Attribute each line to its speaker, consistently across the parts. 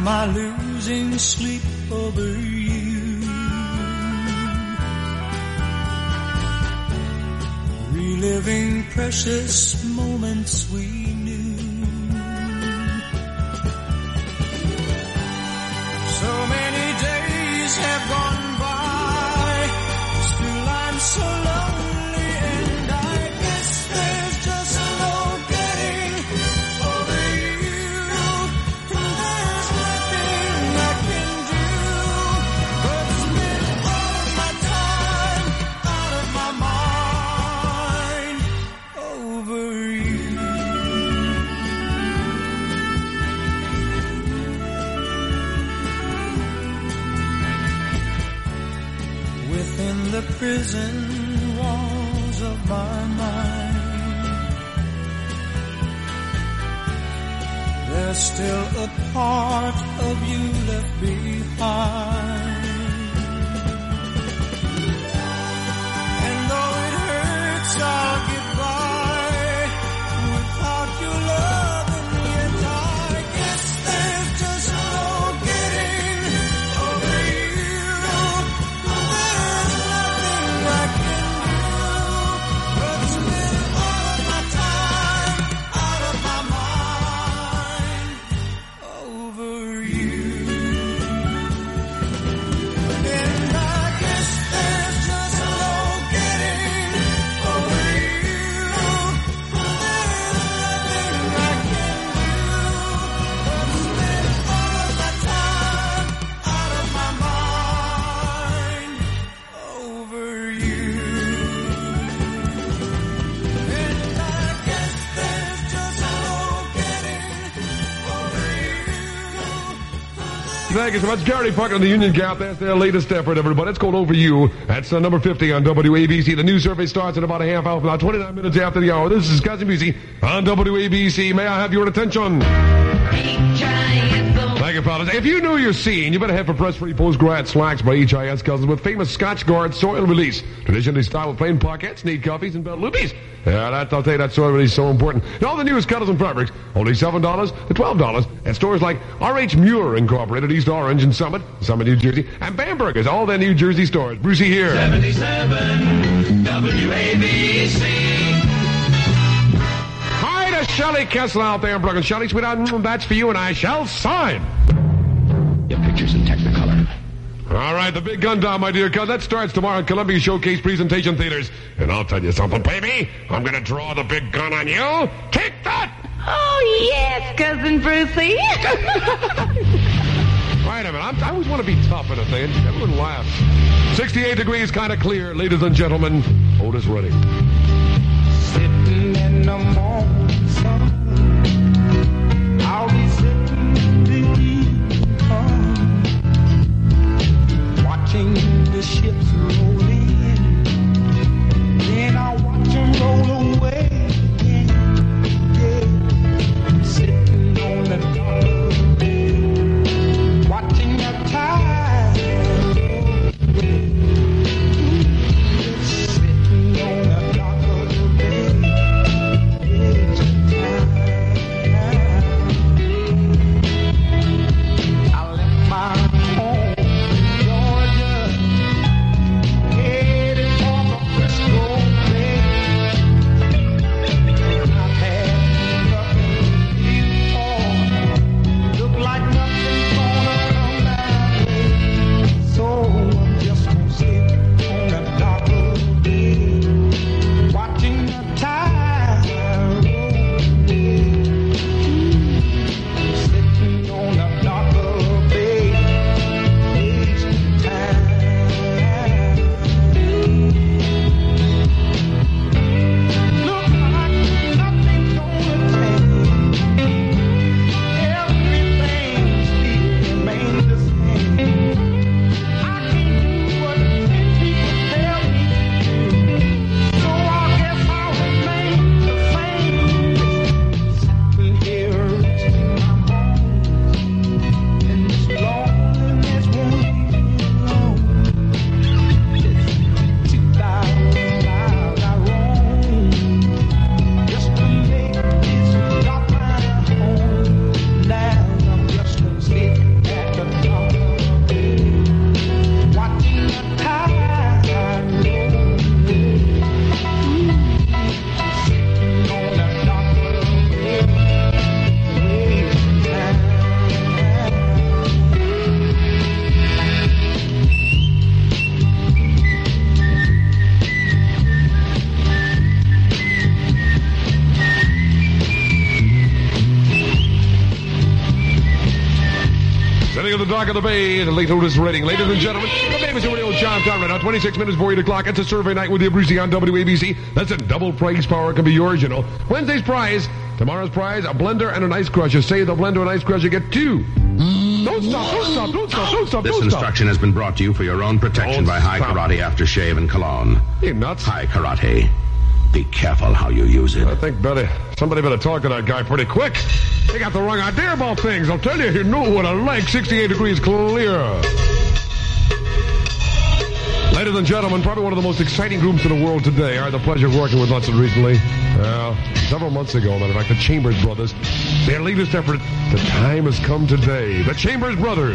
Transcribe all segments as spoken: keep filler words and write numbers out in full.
Speaker 1: am I losing sleep over you? Reliving precious moments we knew. So many days have gone by, still I'm so lonely, and I guess there's just no getting over you. And there's nothing I can do but spend all of my time out of my mind over you. Within the prison walls of my mind, there's still a part of you left behind. And though it hurts, I'll get by without your love, and yet I guess there's just no getting over you. There's nothing I can do but spend all of my time out of my mind over you. And I guess there's just no getting over you. There's nothing I can do but spend all of my time out of my mind over you. And I guess there's just no getting over you.
Speaker 2: Thank you so much. Gary Parker and the Union Gap. That's their latest effort, everybody. It's called Over You. That's uh, number fifty on W A B C. The news survey starts in about a half hour from now, twenty-nine minutes after the hour. This is Cousin Music on W A B C. May I have your attention? Thank you, fellas. If you know your scene, you better head for press-free post-grad slacks by H I S Cousins with famous Scotch Guard soil release. Traditionally styled with plain pockets, neat cuffs, and belt loopies. Yeah, that, I'll tell you, that soil release is so important. And all the newest colors and fabrics, only seven dollars to twelve dollars at stores like R H Muir Incorporated, East Orange and Summit, Summit, New Jersey, and Bamberger's, all their New Jersey stores. Brucey here.
Speaker 3: seventy-seven W A B C.
Speaker 2: Hi to Shelley Kessler out there in Brooklyn. Shelley, sweetheart, mm, that's for you, and I shall sign.
Speaker 3: Your pictures in Technicolor.
Speaker 2: All right, the big gun down, my dear cuz. That starts tomorrow at Columbia Showcase Presentation Theaters. And I'll tell you something, baby. I'm going to draw the big gun on you. Take that!
Speaker 4: Oh, yes, Cousin Brucey.
Speaker 2: Wait a minute. I'm, I always want to be tough in a thing. Everyone laughs. sixty-eight degrees, kind of clear. Ladies and gentlemen, Otis Redding.
Speaker 1: Sitting in the morning sun, I'll be sitting in the evening sun, watching the ships roll in, then I'll watch them roll away again, yeah. Sitting on the dock of the bay, watching the tide roll away. Sitting on the dock of the bay, yeah,
Speaker 2: Dock of the Bay, the late Otis Redding. Ladies and gentlemen, the famous radio chime time right now. twenty-six minutes before eight o'clock. It's a survey night with the Brucey on W A B C. That's a double prize power can be yours, you know. Wednesday's prize, tomorrow's prize, a blender and an ice crusher. Say the blender and ice crusher get two. Don't stop, don't stop, don't stop, don't stop,
Speaker 5: This
Speaker 2: don't stop.
Speaker 5: instruction has been brought to you for your own protection
Speaker 2: Don't
Speaker 5: by High
Speaker 2: stop.
Speaker 5: Karate Aftershave and Cologne.
Speaker 2: You nuts?
Speaker 5: High Karate. Be careful how you use it.
Speaker 2: I think better, somebody better talk to that guy pretty quick. They got the wrong idea about things. I'll tell you, you know what I like. sixty-eight degrees clear. Ladies and gentlemen, probably one of the most exciting groups in the world today. I had the pleasure of working with Lutsen recently. Uh, several months ago, matter of fact, the Chambers Brothers. Their latest effort, the time has come today. The Chambers Brothers.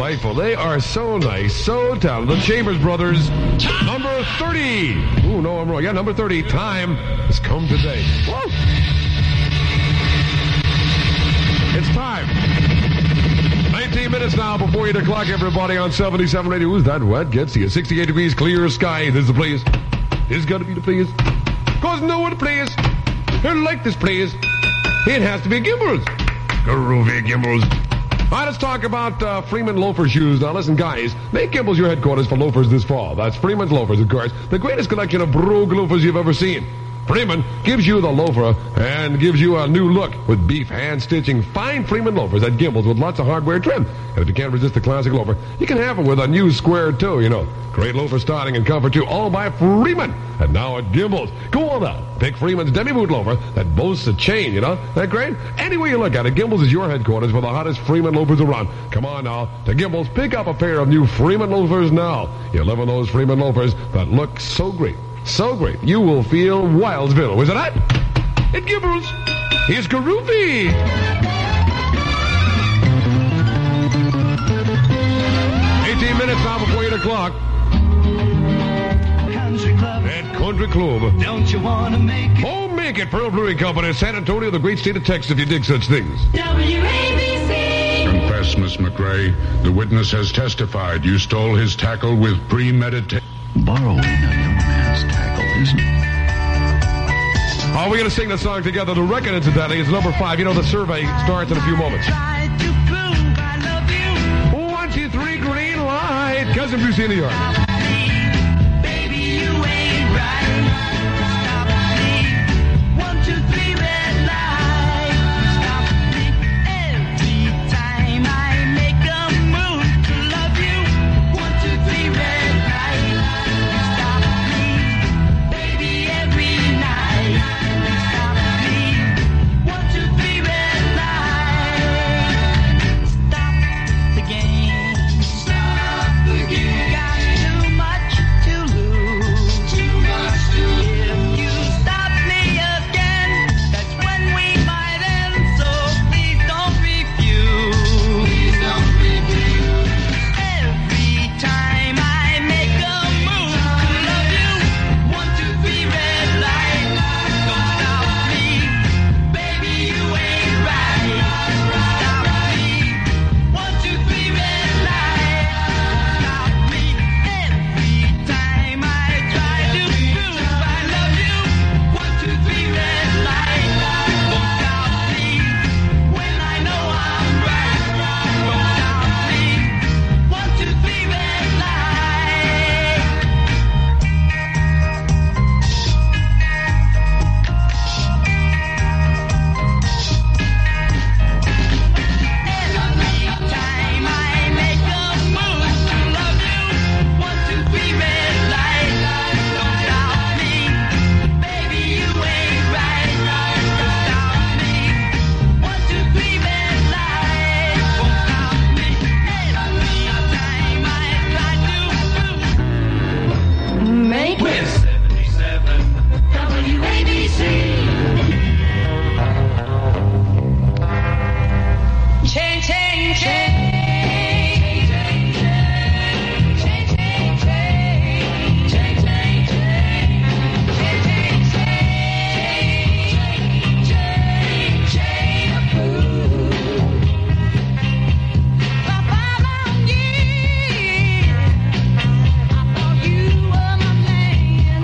Speaker 2: delightful. They are so nice, so talented. The Chambers Brothers, number thirty. Ooh, no, I'm wrong. Yeah, number thirty. Time has come today. Woo! It's time. nineteen minutes now before eight o'clock, everybody, on seventy-seven radio. Who's that wet? Gets you. sixty-eight degrees, clear sky. This is the place. This has got to be the place. Cause no one plays. I like this place. It has to be Gimbals. Groovy Gimbals. All right, let's talk about uh, Freeman loafer shoes. Now, listen, guys, make Gimbals your headquarters for loafers this fall. That's Freeman's Loafers, of course. The greatest collection of brogue loafers you've ever seen. Freeman gives you the loafer and gives you a new look with beef hand-stitching fine Freeman loafers at Gimbals with lots of hardware trim. And if you can't resist the classic loafer, you can have it with a new square toe, you know. Great loafer styling and comfort, too, all by Freeman. And now at Gimbals. Go on out. Pick Freeman's demi-boot loafer that boasts a chain, you know. That great? Any way you look at it, Gimbals is your headquarters for the hottest Freeman loafers around. Come on now to Gimbals. Pick up a pair of new Freeman loafers now. You'll love those Freeman loafers that look so great. So great, you will feel Wildsville. Was it that? It Gimbals. Here's Groovy. eighteen minutes now before eight o'clock.
Speaker 1: Country Club.
Speaker 2: At Country Club.
Speaker 1: Don't you want to make it?
Speaker 2: Oh, make it. Pearl Brewing Company, San Antonio, the great state of Texas, if you dig such things.
Speaker 4: W A B C.
Speaker 5: Confess, Miss McRae. The witness has testified you stole his tackle with premeditation.
Speaker 6: Borrowing a young man's tackle isn't.
Speaker 2: Oh, we're going to sing the song together. The record, incidentally, is number five. You know, the survey starts in a few moments.
Speaker 1: Try to prove I love you.
Speaker 2: One, two, three, green light. Cousin Bruce in the yard.
Speaker 1: Baby, you ain't right. Stop me. One, two, three, red light. Stop me. Every time I make a move to love you. One, two, three, red light. Stop me. Baby, every night. Stop me. One, two, three, red light. Stop the game. Stop the game. Got too much to lose. Too much to lose. If you stop me again, that's when we might end. So please don't refuse. Please don't refuse. Every time I make a move to love you, one, two, three, red light. Don't stop me, baby, you ain't right. Stop me, one, two, three, red light. Stop me every time I try to prove I love you. One, two, three, red light. Don't stop me when I know I'm right. Don't stop me. One, two, three, red light. Every time I make a move to love you, one, two, three, red light. Don't stop me, baby, you ain't right. Don't stop me, one, two, three, red light. Won't stop me. Every time I try to prove.
Speaker 4: Make it.
Speaker 3: seventy-seven.
Speaker 4: W A B C. Change, change, change.
Speaker 1: I thought you were my man.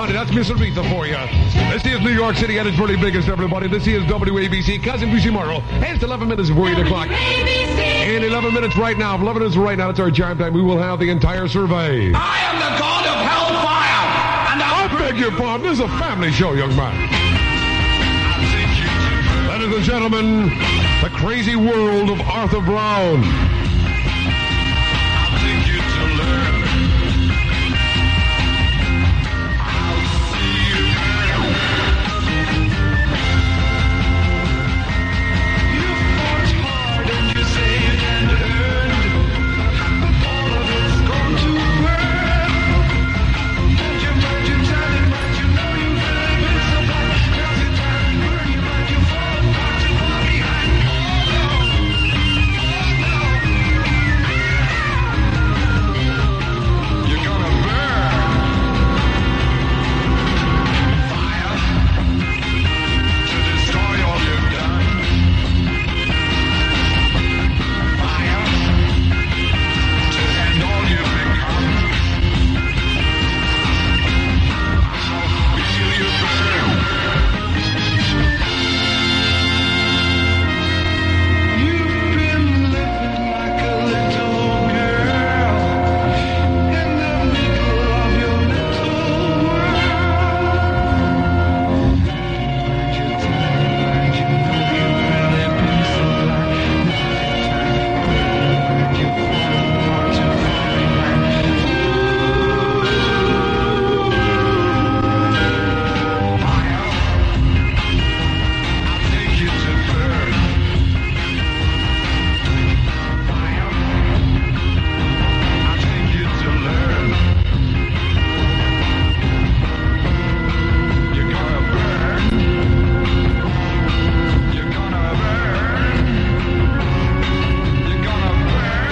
Speaker 2: everybody. That's Miss Aretha for you. This is New York City at its very biggest, everybody. This is W A B C. Cousin Bucci Morrow. It's eleven minutes before eight o'clock. In eleven minutes right now, eleven minutes right now, it's our chime time. We will have the entire survey.
Speaker 3: I am the god of hellfire, and
Speaker 2: I beg your pardon. This is a family show, young man. Ladies and gentlemen, the crazy world of Arthur Brown.
Speaker 3: I'll take you to learn. I'll see you burn. You fought hard and you saved and earned. All of it's gone to burn. And you might, you tried it, but you know you really been so bad. Cause you tried to burn, you might, you fall apart, you fall behind. You're gonna burn. Fire to destroy all you've done. Fire to end all you've become. I'll feel you burn. You've been living like a little girl in the middle of your little world. You think you know you've really been so blind. You fall apart, you fall behind. Fire, I'll take you to burn. Fire, I'll take you to learn. You're gonna burn. You're gonna burn. You're gonna burn,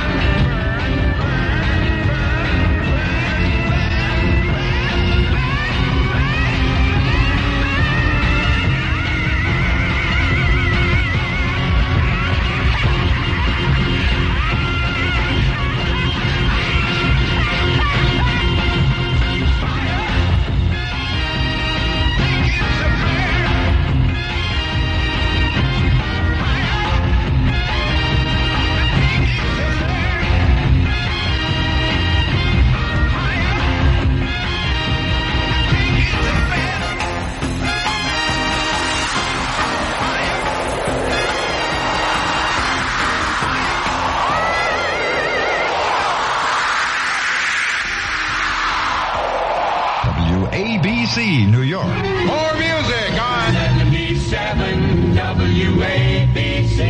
Speaker 7: W A B C, New York.
Speaker 3: more music on
Speaker 4: seventy-seven W A B C.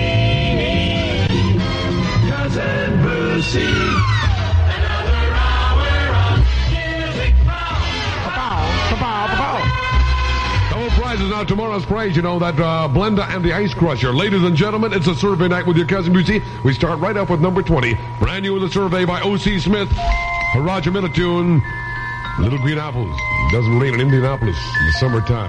Speaker 3: Cousin Brucey.
Speaker 4: Another hour of music
Speaker 2: Double prizes now. Tomorrow's prize, you know, that uh, Blenda and the Ice Crusher. Ladies and gentlemen, it's a survey night with your Cousin Bucci. We start right up with number twenty. Brand new in the survey by O C Smith. A Roger Miller tune. Little Green Apples. Doesn't rain in Indianapolis in the summertime.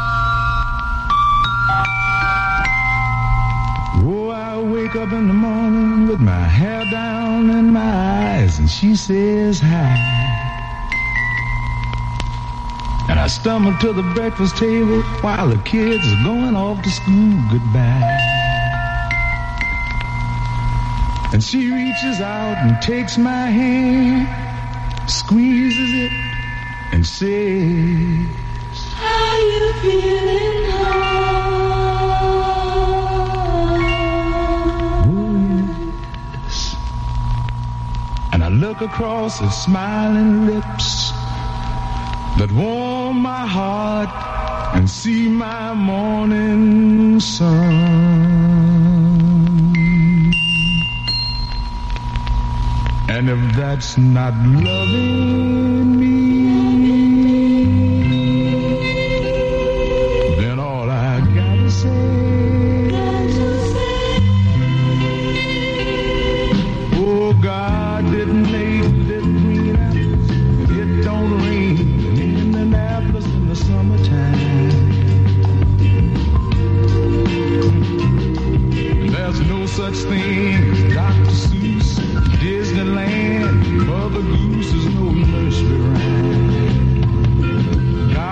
Speaker 8: Oh, I wake up in the morning with my hair down in my eyes, and she says hi. And I stumble to the breakfast table while the kids are going off to school goodbye. And she reaches out and takes my hand, squeezes it, and says,
Speaker 4: How you feeling home?
Speaker 8: oh yes. And I look across the smiling lips that warm my heart and see my morning sun. And if that's not loving me, then all I gotta say, oh, God didn't make little green apples. It don't rain in Indianapolis in the summertime. There's no such thing as Doctor Seuss, Disneyland, Mother Goose is no nursery rhyme.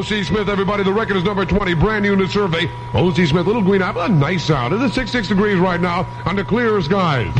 Speaker 2: O C Smith, everybody. The record is number twenty, brand new in the survey. O C Smith, Little Green Apple, a nice sound. It's sixty-six degrees right now under clear skies.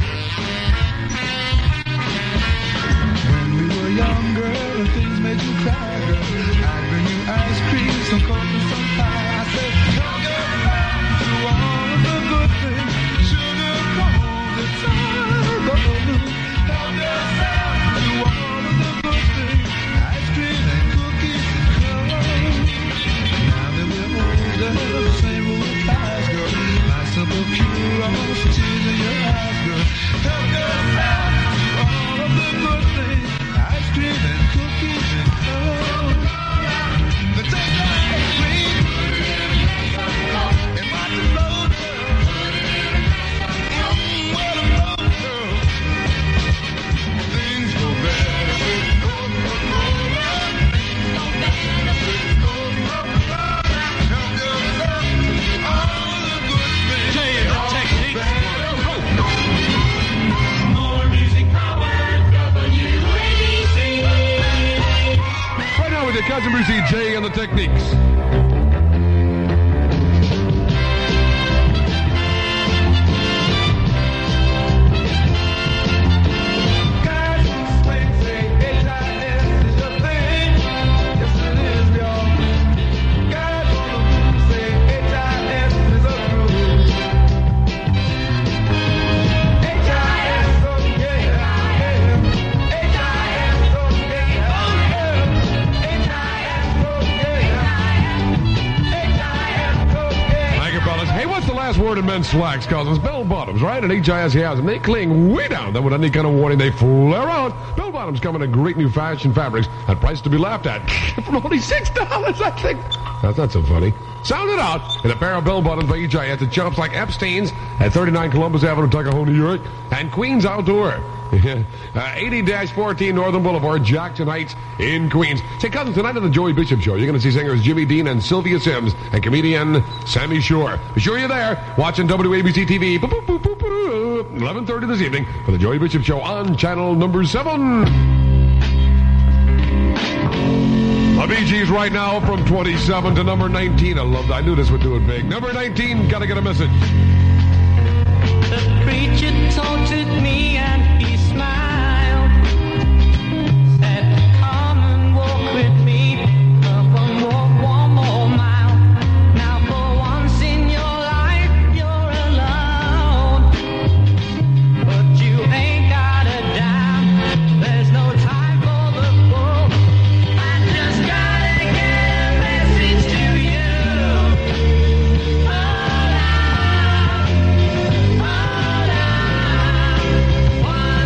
Speaker 8: When we were younger, and things made you cry, girl, I'd bring you ice cream, some coke and some pie. I said, come get back to all of the good things. Sugar cones and sour golden. Help yourself to all of the good things. Ice cream and cookies and crumbs. Now that we're older, the same rule applies, girl. My simple curiosity in your eyes, girl. Help yourself to all of the good things. Ice cream and cookies and crumbs. Now take the ice cream and watch it flow, girl. Mm, what a flow, girl. Things go better with Coca-Cola. Help yourself to all the good things.
Speaker 1: Jay and the Techniques.
Speaker 4: More music power, W A B C.
Speaker 2: Right now with your cousin Brucey J and the Techniques.
Speaker 8: Guys who swing say H I S is a thing. Yes, it is, y'all. Guys on the roof say H I S is a groove. H I S, oh yeah, yeah. H I S, oh yeah, oh yeah. H I S, oh yeah. H I S, oh yeah.
Speaker 2: Thank you, fellas. Hey, what's the last word in men's slacks, cousins? Bell bottoms, right? And H I S has them. They cling way down. Then with any kind of warning, they flare out. Bell bottoms come in a great new fashion fabrics at price to be laughed at. From only six dollars, I think. That's not so funny. Sound it out in a pair of bell bottoms by H I S at shops like Epstein's at thirty-nine Columbus Avenue, Tuckahoe, New York, and Queens Outdoor. uh, eighty fourteen Northern Boulevard, Jackson Heights in Queens. Say, cousins, tonight on the Joey Bishop Show, you're going to see singers Jimmy Dean and Sylvia Sims and comedian Sammy Shore. Be sure you're there watching W A B C T V. eleven thirty this evening for the Joey Bishop Show on channel number seven. The Bee Gees right now from twenty-seven to number nineteen. I love that. I knew this would do it big. Number nineteen, gotta get a message.
Speaker 1: The preacher taunted me and he smiled. Said, come and walk with me. Come and walk one more mile. Now for once in your life you're alone. But you ain't got a dime. There's no time for the fool. I just gotta get a message to you. Hold on. Hold on.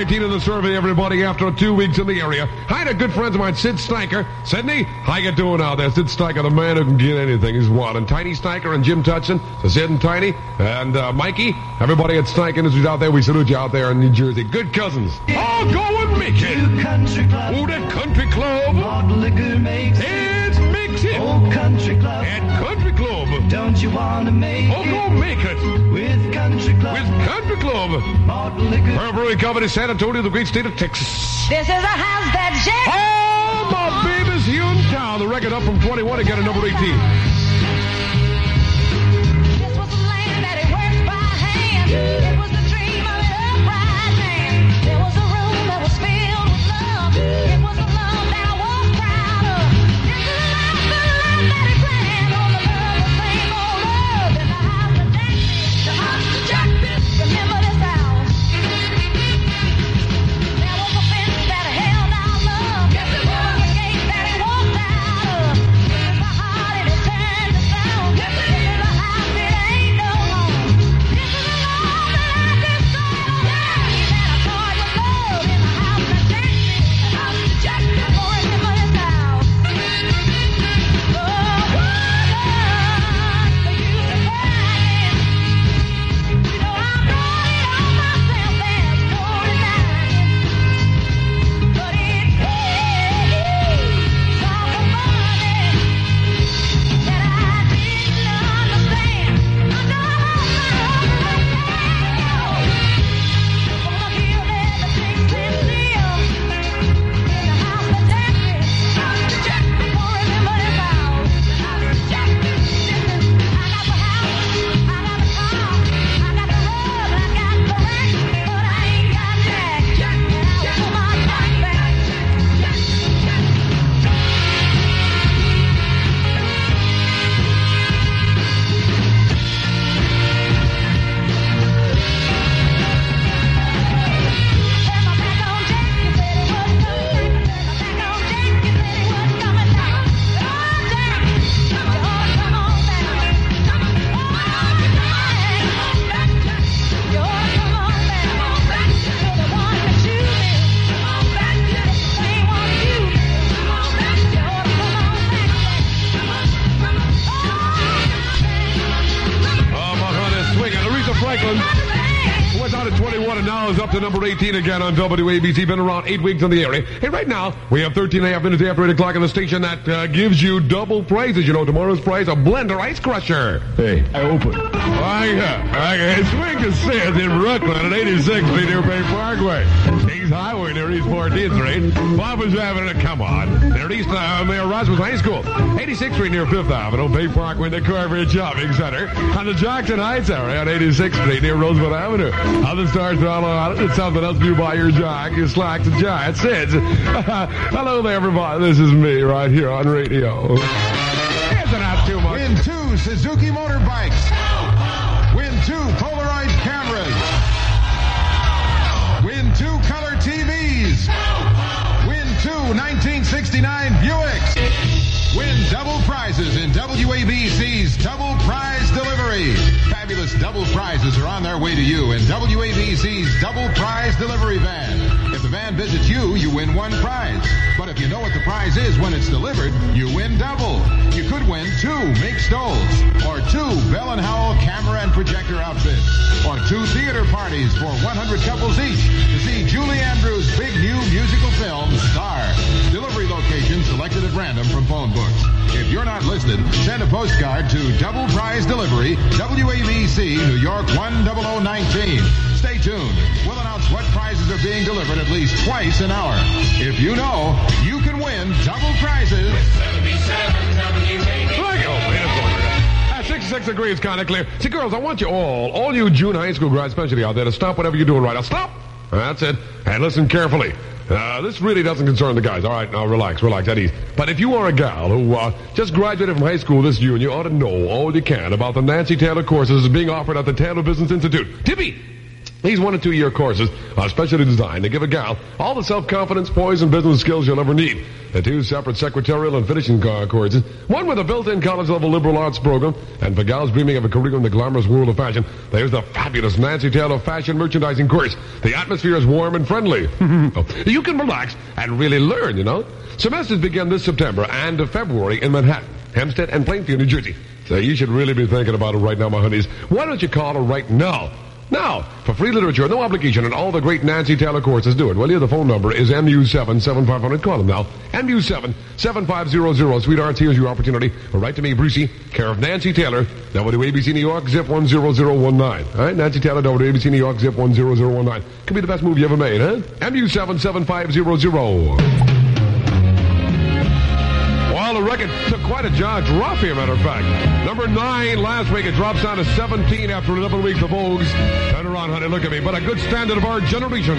Speaker 2: nineteen in the survey, everybody, after two weeks in the area. Hi to good friends of mine, Sid Steiker. Sydney, how you doing out there? Sid Steiker, the man who can get anything. He's one. And Tiny Steiker and Jim Tutson. So Sid and Tiny and uh, Mikey. Everybody at Steiker Industries out there, we salute you out there in New Jersey. Good cousins. Oh, go and make it.
Speaker 1: Country Club.
Speaker 2: Oh, that country club.
Speaker 1: Malt liquor makes it.
Speaker 2: It's mix it.
Speaker 1: Oh, Country Club.
Speaker 2: At Country Club.
Speaker 1: Don't you want to make
Speaker 2: Oh,
Speaker 1: it?
Speaker 2: go make it.
Speaker 1: With Country Club.
Speaker 2: With Country Club.
Speaker 1: Malt liquor.
Speaker 2: Pearl Brewing Company, San Antonio, the great state of Texas.
Speaker 9: This is a house that shakes.
Speaker 2: Oh, my baby's here in town. The record up from twenty-one to get a number eighteen.
Speaker 9: This was the land that it worked by hand. It was the dream of an upright man. There was a room that was filled with love. It was a love that I was proud of. This is the life, the life that it planned. On the love, the same old love. In the house that Jack built. The house that Jack built. Remember this house. There was a fence that held our love. Yes, there was a gate that he walked out of. This is the heart and it turned to stone. Yes, this is a house, it ain't no home. This is a love that I just saw. That I called your love in the house that Jack built. The house that Jack built. Oh, remember this house. Oh, woman, for you to find. You know I brought it on myself, there's no denying. But it pays all the money that I didn't understand. I know I'm gonna heal everything stand still in the house that Jack built. House that Jack built. Oh, remember this house. House that Jack built. Listen, I got the house, I got the car, I got the rug, I got the rack, but I ain't got Jack. And I will put my back back. Turn my back on Jack, you said it was coming. Turn my back on Jack, you said it was coming. Oh, Jack, you ought to come on back. Oh, Jack, you ought to come on back. To the one that you built. To the same one you built. You ought to come on back.
Speaker 2: Oh, my God, it's swinging. Aretha Franklin was out at twenty-one and now is up to number eighteen again on W A B C. Been around eight weeks in the area. Hey, right now, we have thirteen and a half minutes after eight o'clock on the station that uh, gives you double prizes. You know, tomorrow's prize, a blender ice crusher.
Speaker 8: Hey, I open.
Speaker 2: Oh, yeah. Okay, Swing is says in Brooklyn at eighty-sixth Street near Bay Parkway. East Highway near East fourteenth Street. Papa's Avenue, come on. Near East uh, Mayor Roswell High School. eighty-sixth Street near Fifth Avenue, Bay Parkway, the Carver Shopping Center. On the Jackson Heights area on eighty-sixth Street near Roosevelt Avenue. Other stars are all around it. It's something else you buy your jock, your slacks, and giant Sids. Hello there, everybody. This is me right here on radio. It's not too much.
Speaker 7: Win two Suzuki motorbikes. Win two Polaroid cameras. Win two color T Vs. Win two nineteen sixty-nine Buicks. Win double prizes in W A B C's Double Prize Delivery. Fabulous double prizes are on their way to you in W A B C's Double Prize Delivery Van. If the van visits you, you win one prize. But if you know what the prize is when it's delivered, you win double. You could win two Make Stoles, or two Bell and Howell camera and projector outfits, or two theater parties for one hundred couples each to see Julie Andrews' big new musical film, Star. Delivery location selected at random from phone books. If you're not listed, send a postcard to Double Prize Delivery, W A B C, New York one zero zero one nine. Stay tuned. We'll announce what prizes are being delivered at least twice an hour. If you know, you can win double prizes.
Speaker 2: At sixty-six degrees, kind of clear. See, girls, I want you all, all you June high school grads, especially out there, to stop whatever you're doing right now. Stop! That's it. And listen carefully. Uh, this really doesn't concern the guys. All right, now relax, relax, at ease. But if you are a gal who uh, just graduated from high school this June, you ought to know all you can about the Nancy Taylor courses being offered at the Taylor Business Institute. Tippy! These one and two year courses are specially designed to give a gal all the self-confidence, poise, and business skills you'll ever need. The two separate secretarial and finishing co- courses, one with a built-in college-level liberal arts program, and for gals dreaming of a career in the glamorous world of fashion, there's the fabulous Nancy Taylor Fashion Merchandising course. The atmosphere is warm and friendly. You can relax and really learn, you know. Semesters begin this September and February in Manhattan, Hempstead, and Plainfield, New Jersey. So you should really be thinking about it right now, my honeys. Why don't you call her right now? Now, for free literature, no obligation, and all the great Nancy Taylor courses. Do it, will you? The phone number is M U seven seven five hundred. Call them now. M U seven seven five hundred. Sweethearts, here's your opportunity. Or write to me, Brucey, care of Nancy Taylor, W A B C New York, zip one zero zero one nine. All right, Nancy Taylor, W A B C New York, zip one zero zero one nine. Could be the best move you ever made, huh? M U seven seven five hundred. Well, the record took quite a jog drop here, matter of fact. Number nine last week. It drops down to seventeen after eleven weeks of Vogues. Turn around, honey, look at me. But a good standard of our generation.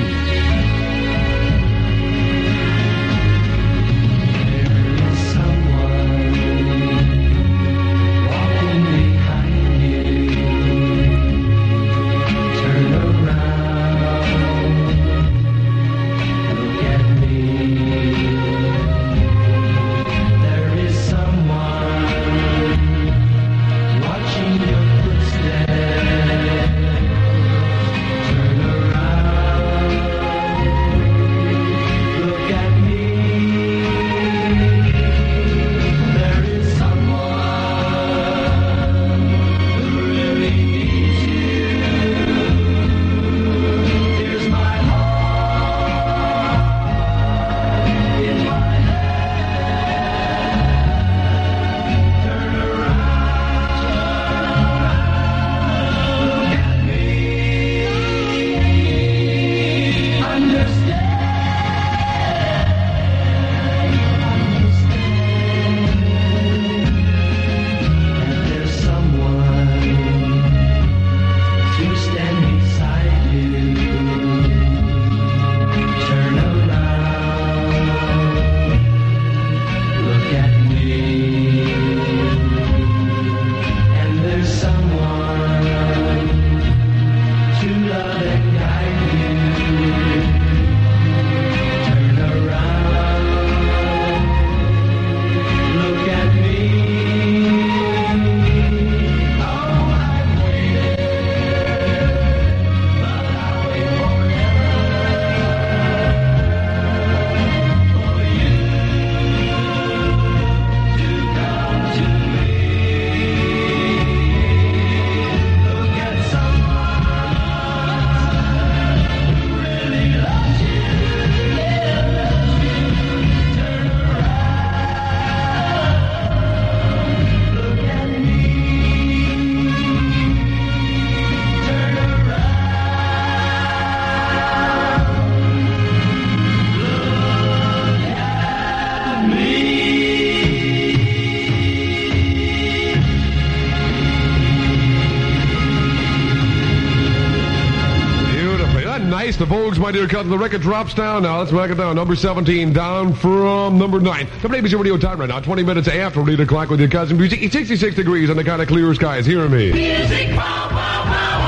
Speaker 2: The Vogues, my dear cousin. The record drops down now. Let's back it down. Number seventeen, down from number nine. W A B C Radio time right now. twenty minutes after eight o'clock with your cousin Music. It's sixty-six degrees and the kind of clear skies. Hear me.
Speaker 4: Music power, power,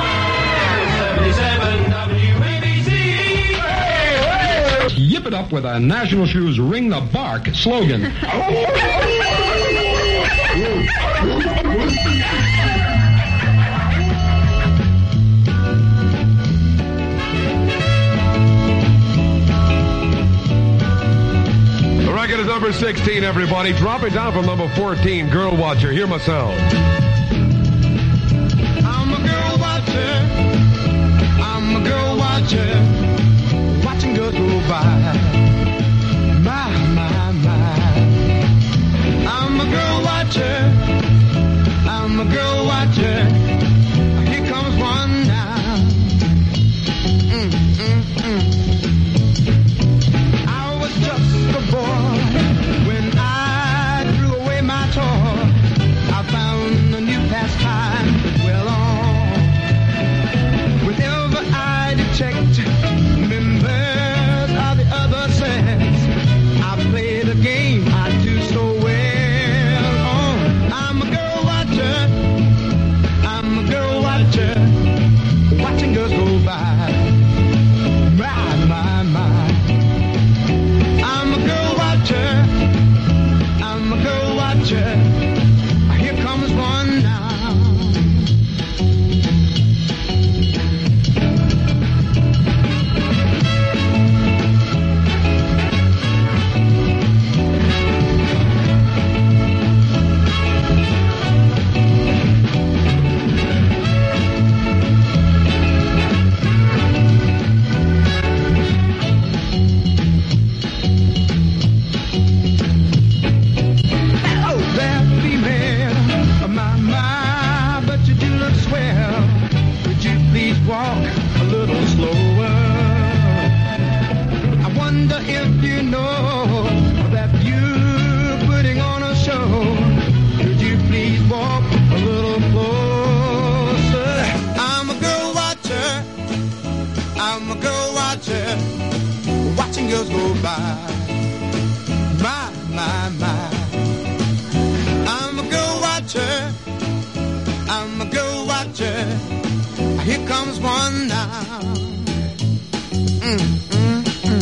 Speaker 4: power. seventy-seven W A B C. Hey, hey.
Speaker 10: Yip it up with a National Shoes Ring the Bark slogan.
Speaker 2: It is number sixteen, everybody. Drop it down from number fourteen, Girl Watcher. Hear my sound.
Speaker 1: I'm a girl watcher. I'm a girl watcher. Watching girls go by. My, my, my. I'm a girl watcher. I'm a girl watcher. Here comes one now. Mm, mm, mm. I was just a boy. I found a new pastime well on. Whenever I detect members of the other sex, by. My, my, my. I'm a girl watcher. I'm a girl watcher. Here comes one now. Mm, mm, mm.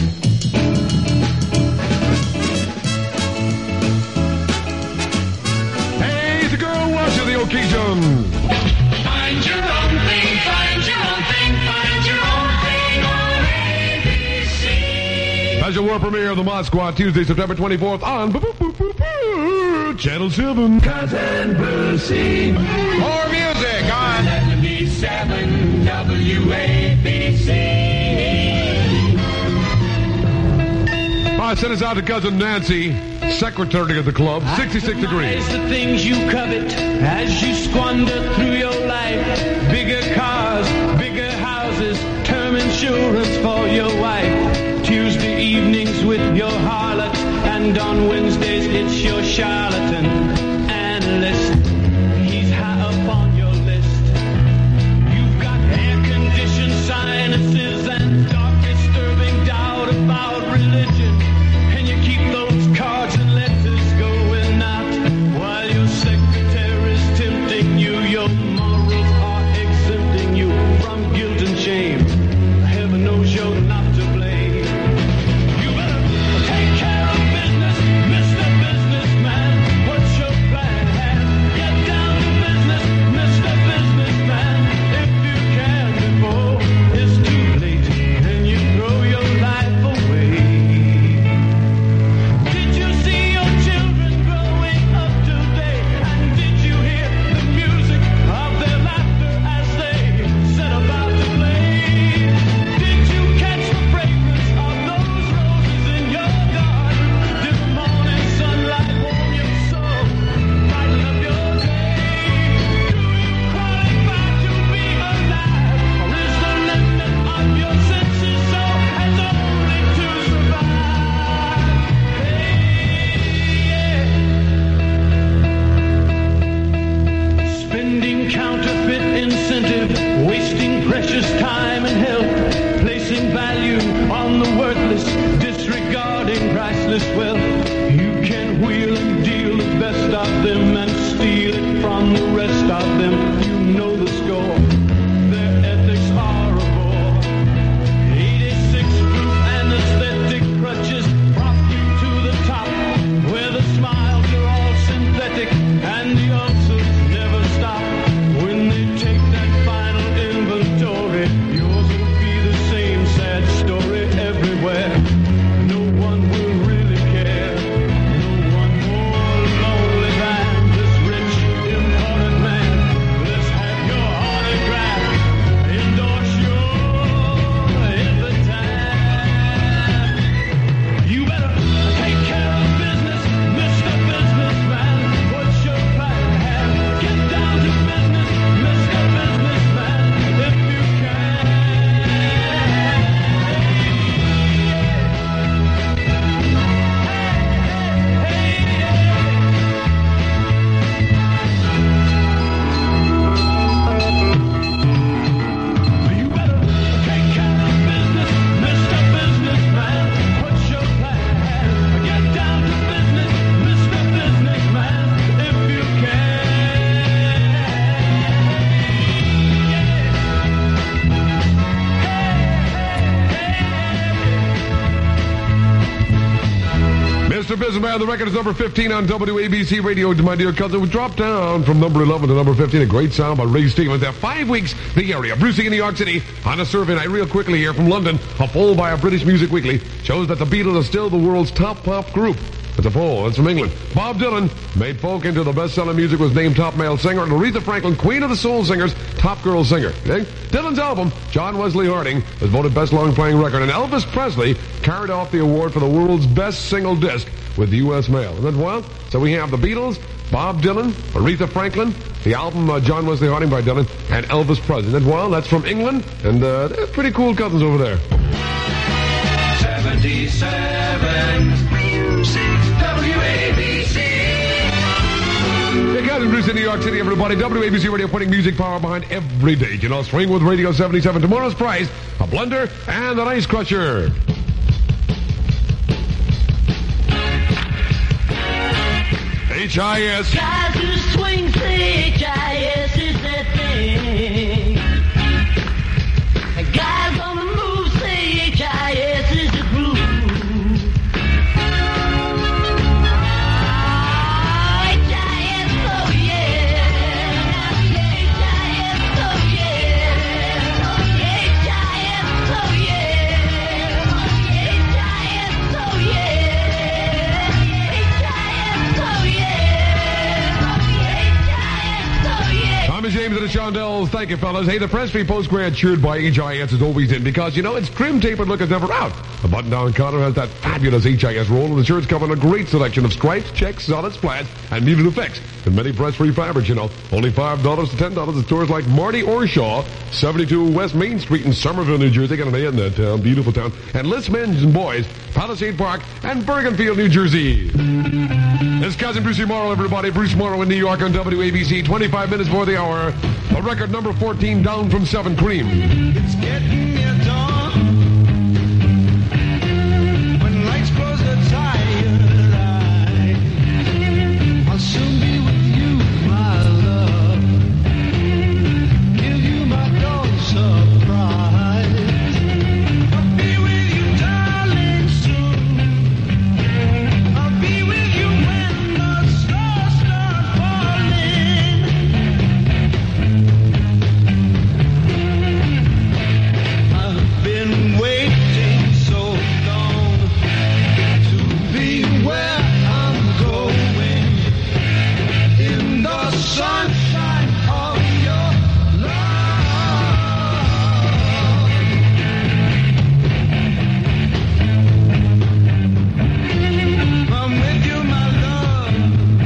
Speaker 2: Hey, the girl watcher, the Okeechobee.
Speaker 3: Find your own thing, find your own thing, find your own thing on A B C.
Speaker 2: Special world premiere of the Mod Squad, Tuesday, September twenty-fourth on boop, boop, boop, boop, boop, Channel seven.
Speaker 3: Cousin Brucey.
Speaker 7: More music on
Speaker 3: seventy-seven W A B C.
Speaker 2: All right, send us out to Cousin Nancy, secretary of the club, sixty-six degrees.
Speaker 4: It's the things you covet as you squander through your life. Bigger cars, bigger houses, term insurance for your wife. Tuesday evenings with your harlots, and on Wednesdays it's your charlatan analyst. He's high up on your list. You've got air-conditioned sinuses and dark, disturbing doubt about religion. And you keep those cards and letters going out while your secretary's tempting you. Your morals are exempting you from guilt and shame. Heaven knows you're not to blame. You better take care of business, Mister Businessman. What's your plan? Get down to business, Mister Businessman. If you can before it's too late and you throw your life away. Did you see your children growing up today? And did you hear the music of their laughter as they set about to play? Did you catch the fragrance of those roses in your garden? Did the morning sunlight warm your soul, brighten up your day? Do you cry back to be alive? Or is the limit of your senses so as only to survive? Hey, yeah. Spending counterfeit incentive, wasting precious time and health, placing value on the worthless, disregarding priceless wealth. You can wheel and deal the best of them and steal it from the rest of them. You know the score. Their ethics are a bore. eighty-six proof anesthetic crutches prop you to the top, where the smiles are all synthetic and the ulcers never stop. When they take that final inventory, yours will be the same sad story everywhere. No one will really care. No one more lonely than this rich, important man. Let's have your autograph, endorse your epitaph. You better take care of business, Mister Businessman. What's your plan? Get down to business, Mister Businessman, if you can. You better take care of business, Mister Businessman. What's your plan? Get down to business, Mister Businessman, if you
Speaker 2: Mister Businessman, the record is number fifteen on W A B C Radio. My dear cousin, we dropped down from number eleven to number fifteen. A great sound by Ray Stevens. There five weeks, the area. Brucey in New York City on a survey night. Real quickly here from London, a poll by a British Music Weekly shows that the Beatles are still the world's top pop group. It's a poll. It's from England. Bob Dylan made folk into the best-selling music, was named top male singer, and Aretha Franklin, queen of the soul singers, top girl singer. Okay? Dylan's album, John Wesley Harding, was voted best long-playing record, and Elvis Presley carried off the award for the world's best single disc with the U S Mail. Isn't that wild? So we have the Beatles, Bob Dylan, Aretha Franklin, the album uh, John Wesley Harding by Dylan, and Elvis Presley. Isn't that wild? That's from England, and uh, they're pretty cool cousins over there.
Speaker 3: seventy-seven W A B C.
Speaker 2: Hey, cousin Bruce in New York City, everybody. W A B C Radio putting music power behind every day. You know, swing with Radio seventy-seven. Tomorrow's prize, a blender and an ice crusher. H I S.
Speaker 9: Guys who swing say H I S is their thing. And guys on the move say H I S is the groove. H I S, oh yeah. H I S, oh yeah. H I S, oh yeah. H I S, oh yeah. H I S, oh yeah.
Speaker 2: Thomas James and the Shondells. Thank you, fellas. Hey, the Press Free Postgrad cheered by H I S is always in because, you know, its trim tapered look is never out. The button-down collar has that fabulous H I S roll, and the shirts come in a great selection of stripes, checks, solids, flats, and muted effects. And many press-free fabrics, you know. Only five dollars to ten dollars at stores like Marty Orshaw, seventy-two West Main Street in Somerville, New Jersey. Got an A in that town. Beautiful town. And Liz Men's and Boys, Palisade Park, and Bergenfield, New Jersey. It's Cousin Brucey Morrow, everybody. Bruce Morrow in New York on W A B C. twenty-five minutes before the hour. A record number fourteen down from seven, Cream.
Speaker 1: It's getting near dawn. When lights close the tired eye, I'll soon be with you, my love. Give you my dawn surprise. I'll be with you, darling, soon. I'll be with you when the stars start falling. I've been waiting so long to be where I'm going in the sunshine of your love. I'm with you, my love.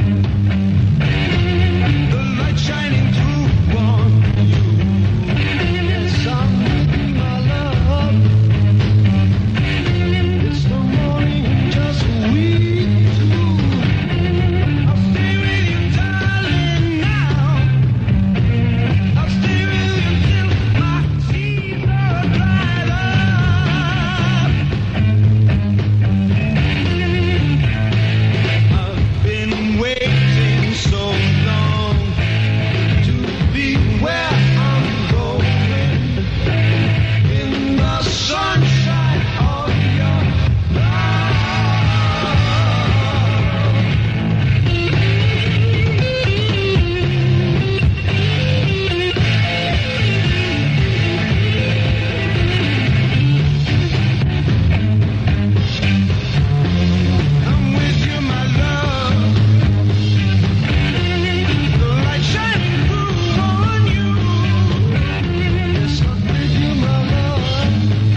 Speaker 1: The light shining through on you. Yes, I'm with you, my love. It's the morning, just we two. I'll stay with you, darling, now. I'll stay with you till my tears are dried up. I've been waiting so long to be where I'm going in the sunshine of your I'm with you, my love. The light shining through on you. Yes, I'm with you, my love.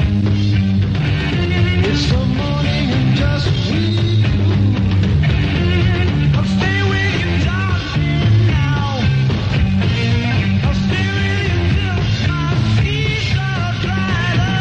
Speaker 1: It's the morning and just we two. I'll stay with you, darling, now. I'll stay with you till my tears are dried up.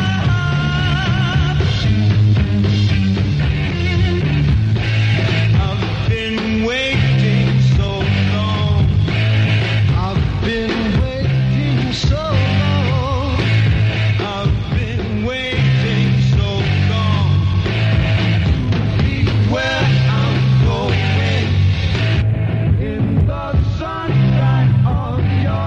Speaker 1: I've been waiting so long. I've been waiting so long. I've been waiting so long to be where I'm going in the sunshine of your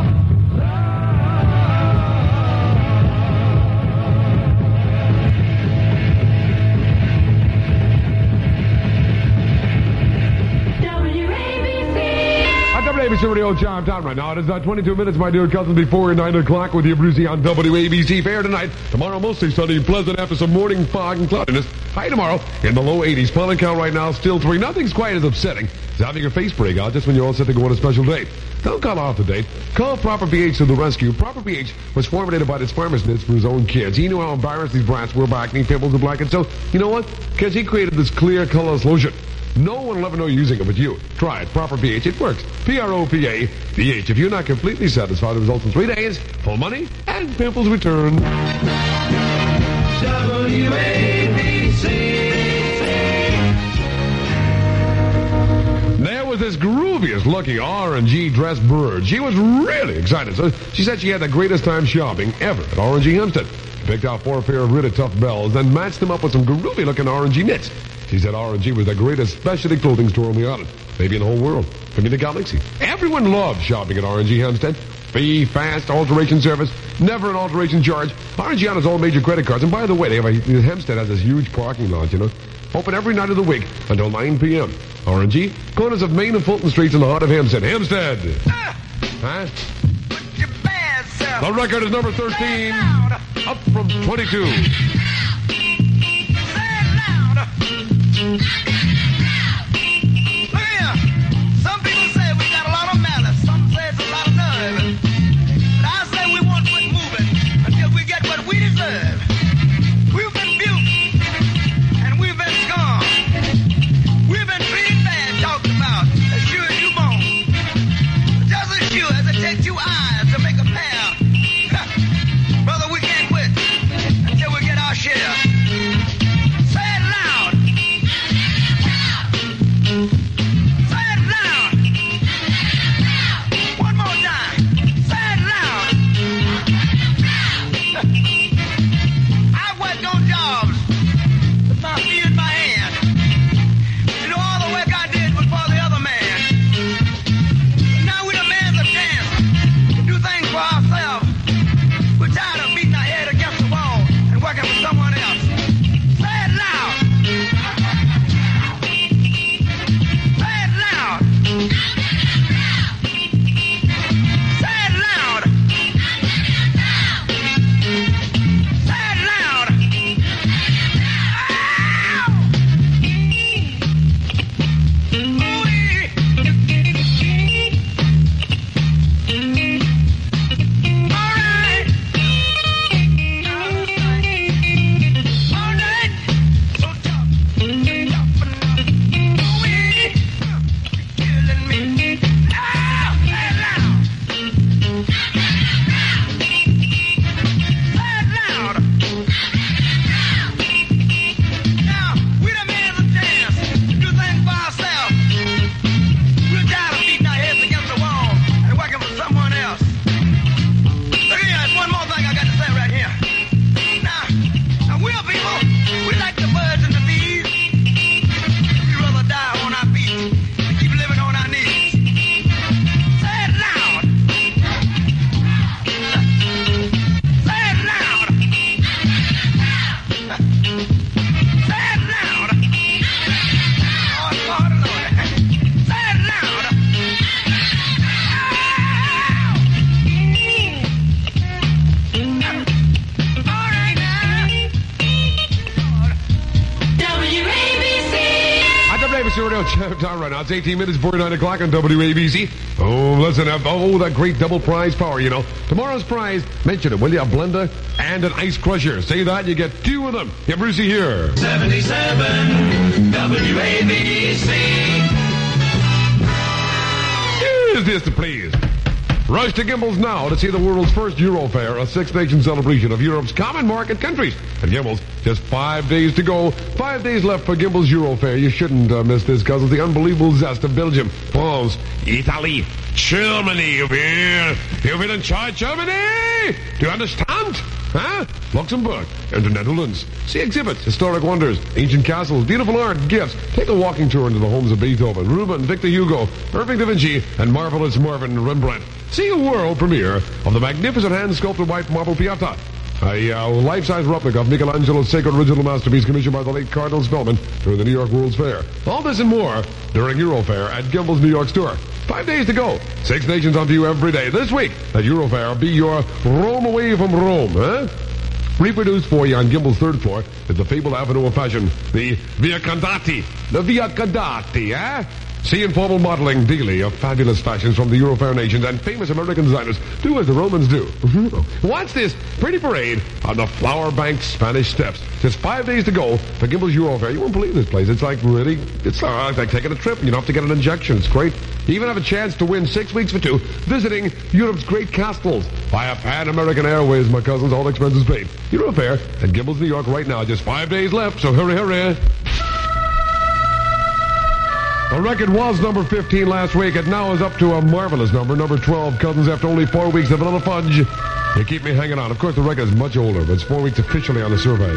Speaker 9: W A B C.
Speaker 2: On W A B C Radio Chime Time right now. It is uh, twenty-two minutes, my dear cousins, before nine o'clock with you, Brucey, on W A B C. Fair tonight. Tomorrow, mostly sunny and pleasant after some morning fog and cloudiness. High tomorrow in the low eighties. Pollen count right now still three. Nothing's quite as upsetting as having your face break out just when you're all set to go on a special date. Don't call off the date. Call Proper pH to the rescue. Proper pH was formulated by this pharmacist for his own kids. He knew how embarrassed these brats were by acne, pimples, and blackheads. So, you know what? Because he created this clear, colorless lotion. No one will ever know you're using it but you. Try it. Proper pH. It works. P R O P A P H. If you're not completely satisfied with the results in three days, full money and pimples return.
Speaker 1: W A B C.
Speaker 2: There was this grooviest looking R and G dressed bird. She was really excited. So she said she had the greatest time shopping ever at R and G Hempstead. Picked out four pair of really tough bells, then matched them up with some groovy looking R and G knits. She said R and G was the greatest specialty clothing store on the island. maybe in the whole world, maybe in the galaxy. Everyone loves shopping at R and G Hempstead. Free, fast alteration service, never an alteration charge. R and G honors all major credit cards. And by the way, they have a, Hempstead has this huge parking lot, you know. Open every night of the week until nine p.m. R and G, corners of Main and Fulton Streets in the heart of Hempstead. Hempstead! Huh? The record is number thirteen, up from twenty-two.
Speaker 1: Some people say we got a lot of malice. Some say it's a lot of nerve. But I say we won't quit moving until we get what we deserve. We've been beauty, and we've been scorned. We've been treated bad, talked about, as sure as you born. Just as sure as it takes two eyes to make a pair. Brother, we can't quit until we get our share. Say it loud. Say it loud. One more time. Say it loud. I work on jobs with my feet in my hand. You know, all the work I did was for the other man. Now we demand the chance to do things for ourselves. We're tired of beating our head against the wall and working for someone else. Say it loud. Say it loud. Say it loud. Say it loud. All right. All right. So tough. Tough enough. Ooh-wee. Killing me. Ah, say it loud. Say it loud. Now, we demand the chance to do things for ourselves. We're tired of beating our heads against the wall and working for someone else. Look here, there's one more thing I got to say right here. Now, now we're people. We like the birds and the bees. We'd rather die on our feet than keep living on our knees. Say it loud. Say it loud. Say it loud. Lord, Lord, Lord. Say it loud. All right now.
Speaker 9: W A B C.
Speaker 2: I W A B C Radio time right now. It's eighteen minutes before nine o'clock on W A B C. Oh, listen up. Oh, that great double prize power, you know. Tomorrow's prize, mention it, will you? A blender and an ice crusher. Say that, you get two of them. Yeah, Brucey here.
Speaker 3: seventy-seven W A B C.
Speaker 2: Is this the please? Rush to Gimbel's now to see the world's first Eurofair, a Six-Nation celebration of Europe's common market countries. At Gimbel's, just five days to go. Five days left for Gimbel's Eurofair. You shouldn't uh, miss this, cousins. The unbelievable zest of Belgium, France, Italy, Germany. You feel? You feel in charge, Germany? Do you understand? Huh? Luxembourg and the Netherlands. See exhibits, historic wonders, ancient castles, beautiful art, gifts. Take a walking tour into the homes of Beethoven, Rubens, Victor Hugo, Irving da Vinci, and marvelous Marvin Rembrandt. See a world premiere of the magnificent hand-sculpted white marble Pieta. A uh, life-size replica of Michelangelo's sacred original masterpiece commissioned by the late Cardinal Spellman during the New York World's Fair. All this and more during Eurofair at Gimbel's New York store. Five days to go. Six nations on view every day. This week at Eurofair, be your Rome away from Rome, huh? Reproduced for you on Gimbel's third floor is the fabled avenue of fashion, the Via Condati. The Via Condati, eh? See informal modeling daily of fabulous fashions from the Eurofair nations and famous American designers. Do as the Romans do. Watch this pretty parade on the flower-banked Spanish steps. Just five days to go for Gimbel's Eurofair. You won't believe this place. It's like really, it's uh, like taking a trip. You don't have to get an injection. It's great. You even have a chance to win six weeks for two visiting Europe's great castles via Pan American Airways, my cousins. All expenses paid. Eurofair at Gimbel's New York right now. Just five days left, so hurry, hurry. The record was number fifteen last week. It now is up to a marvelous number, number twelve, cousins, after only four weeks of vanilla fudge. You keep me hanging on. Of course, the record is much older, but it's four weeks officially on the survey.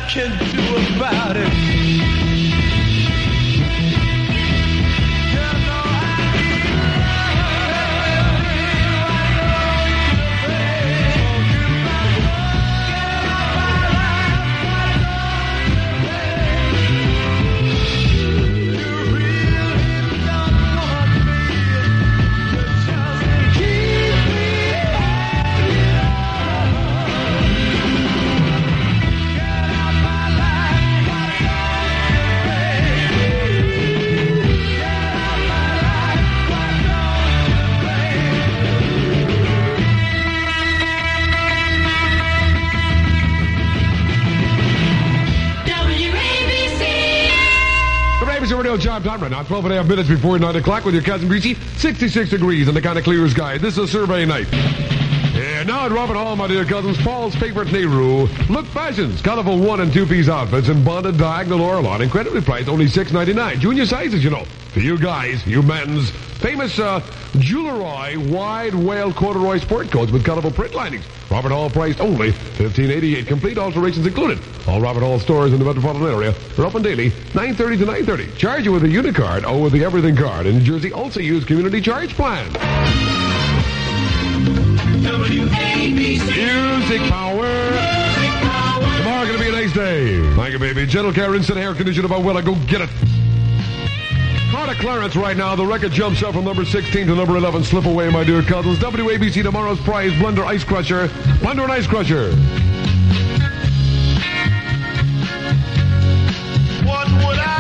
Speaker 4: can do about it.
Speaker 2: Radio job time right now, twelve and a half minutes before nine o'clock with your cousin Breezy. sixty-six degrees and the kind of clear sky. This is a survey night. And now at Robert Hall, my dear cousins, fall's favorite Nehru. Look Fashions, colorful one and two piece outfits in bonded diagonal Orlon. Incredibly priced, only six ninety-nine. Junior sizes, you know. For you guys, you men's. Famous uh, Jewelroy wide whale corduroy sport coats with colorful print linings. Robert Hall priced only fifteen eighty-eight. Complete alterations included. All Robert Hall stores in the metropolitan area are open daily, nine thirty to nine thirty. Charge you with a Unicard or with the Everything card. In New Jersey, also use Community Charge Plan.
Speaker 3: W A B C.
Speaker 2: Music power.
Speaker 3: Music power.
Speaker 2: Tomorrow going to be a nice day. Thank you, baby. Gentle care, instant air conditioner by Wella. Go get it. Carter Clarence right now. The record jumps up from number sixteen to number eleven. Slip away, my dear cousins. W A B C tomorrow's prize, Blender Ice Crusher. Blender and Ice Crusher.
Speaker 3: What would I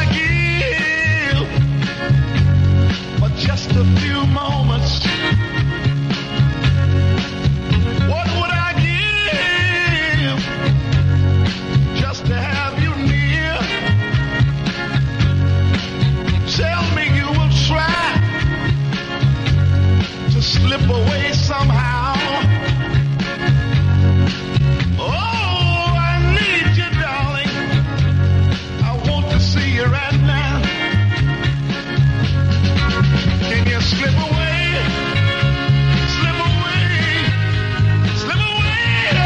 Speaker 3: give for just a few moments? What would I give just to have you near? Tell me you will try to slip away somehow. Oh, I need you, darling. I want to see you right now. Can you slip away? Slip away. Slip away.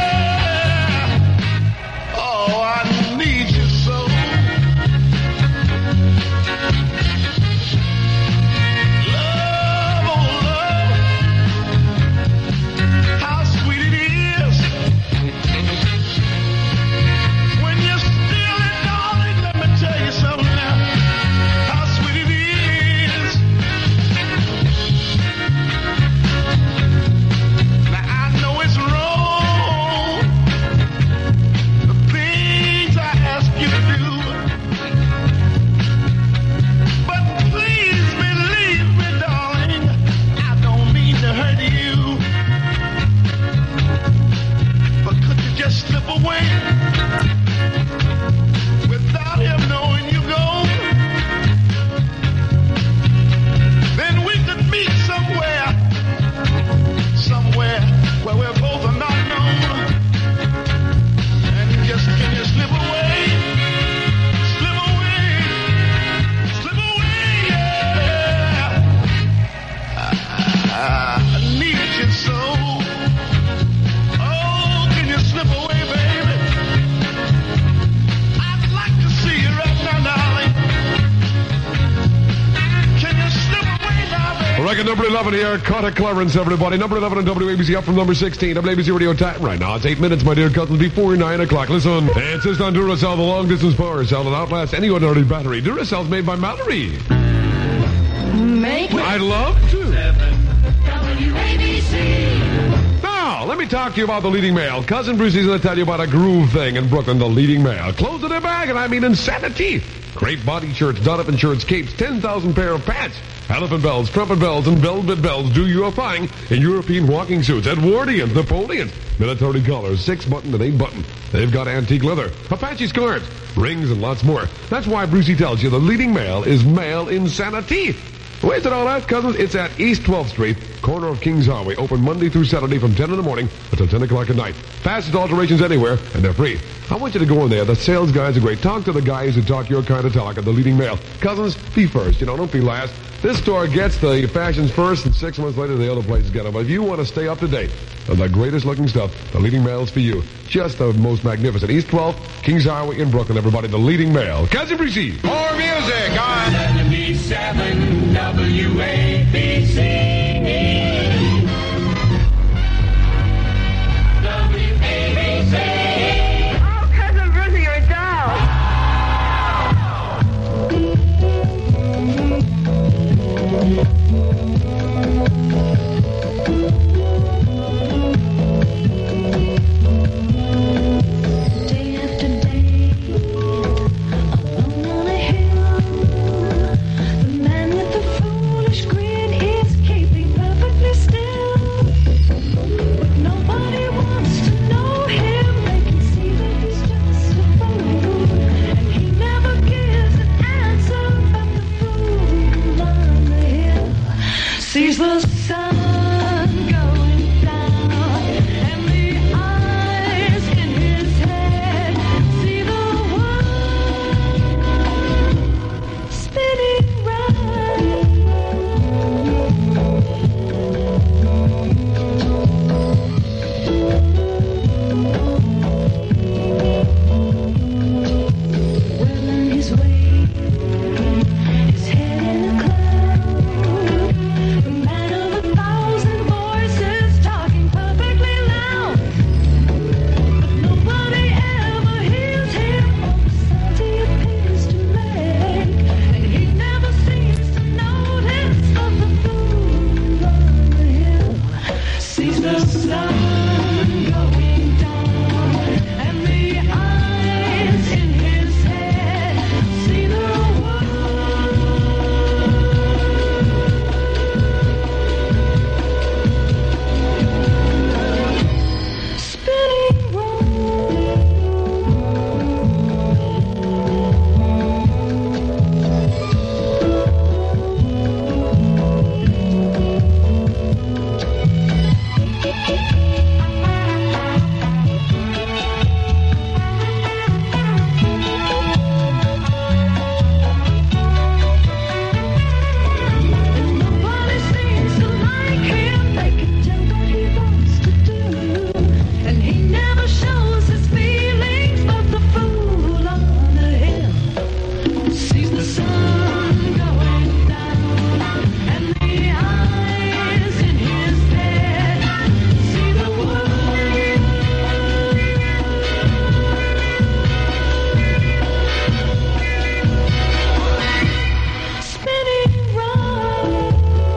Speaker 3: Oh, I need you so. Love, oh love, how sweet it is when you're still it, darling. Let me tell you something now. How sweet it is. Now I know it's wrong, the things I ask you to do, but please believe me, darling, I don't mean to hurt you. But could you just slip away without him knowing you go? Then we could meet somewhere, somewhere where we're both are not known. And just can you slip away, slip away, slip away, yeah. I, I need you so. Oh, can you slip away, baby? I'd like to see you right now, darling. Can you slip away now, baby?
Speaker 2: Record number eleven here, Carter Clarence, everybody. Number eleven on W A B C, up from number sixteen. W A B C Radio time right now. It's eight minutes, my dear cousins, before nine o'clock. Listen, insist on Duracell, the long-distance power cell that outlasts any ordinary battery. Duracell's made by Mallory.
Speaker 9: Make
Speaker 2: I'd love to.
Speaker 9: W A B C.
Speaker 2: Now, let me talk to you about the Leading Mail. Cousin Brucey's going to tell you about a groove thing in Brooklyn, the Leading Mail. Clothes in their bag, and I mean insanity. Great body shirts, Donovan shirts, capes, ten thousand pair of pants, elephant bells, trumpet bells, and velvet bells do your thing in European walking suits, Edwardians, Napoleons, military collars, six button and eight button. They've got antique leather, Apache scarves, rings, and lots more. That's why Brucey tells you the Leading Mail is male insanity. Where's it all at, cousins? It's at East twelfth Street, corner of Kings Highway. Open Monday through Saturday from ten in the morning until ten o'clock at night. Fastest alterations anywhere, and they're free. I want you to go in there. The sales guys are great. Talk to the guys who talk your kind of talk at the leading mail. Cousins, be first. You know, don't be last. This store gets the fashions first, and six months later, the other places get them. But if you want to stay up to date on the greatest looking stuff, the leading mail's for you. Just the most magnificent. East twelfth, Kings Highway in Brooklyn, everybody. The leading mail. Cousin Receive.
Speaker 7: More music on
Speaker 4: seventy-seven W A B C. W A B C.
Speaker 9: Oh, Cousin Brucey, you're a doll.
Speaker 11: Day after day, alone on a hill, the man with the foolish grin is keeping perfectly still. But nobody wants to know him. They can see that he's just a fool, and he never gives an answer. But the fool on the hill sees the sun going down, and the eyes in his head see the world spinning round. Well on his way, his head in a cloud, the man of a thousand voices talking perfectly loud. But nobody ever hears him on the sounds he appears to make, and he never seems to notice that the fool on the hill sees the sun going down, and the eyes in his head see the world spinning round. And nobody seems to like him. They can tell what he wants to do, and he never shows his feelings. But the fool on the hill sees the sun going down, and the eyes in his head see the world spinning round.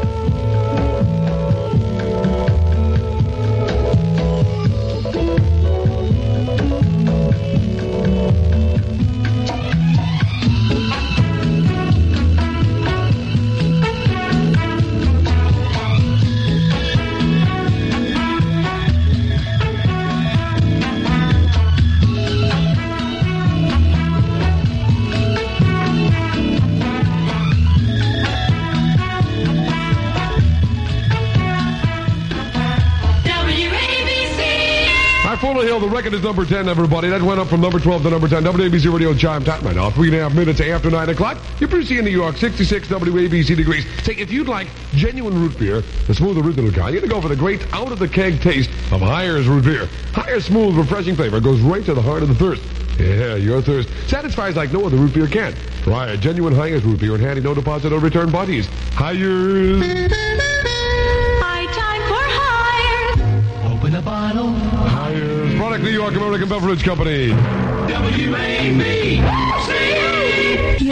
Speaker 11: W A B C.
Speaker 2: Hi, Full of Hill. The record is number ten, everybody. That went up from number twelve to number ten. W A B C Radio chime time right now. Three and a half minutes after nine o'clock. You're Brucey in New York, sixty-six W A B C degrees. Say, if you'd like genuine root beer, the smooth original kind, you're going to go for the great out-of-the-keg taste of Hires root beer. Hires smooth, refreshing flavor goes right to the heart of the thirst. Yeah, your thirst satisfies like no other root beer can. Try a genuine Hires root beer and handy no deposit or return bodies. Hires.
Speaker 11: High time for hire.
Speaker 4: Open a bottle.
Speaker 2: Hires. Product New York American Beverage Company.
Speaker 4: W A B C.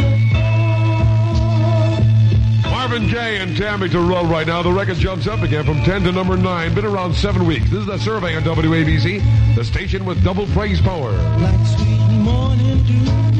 Speaker 2: Marvin Gaye and Tammy Terrell right now. The record jumps up again from ten to number nine. Been around seven weeks. This is the survey on W A B C, the station with double praise power.
Speaker 1: Like sweet morning dew.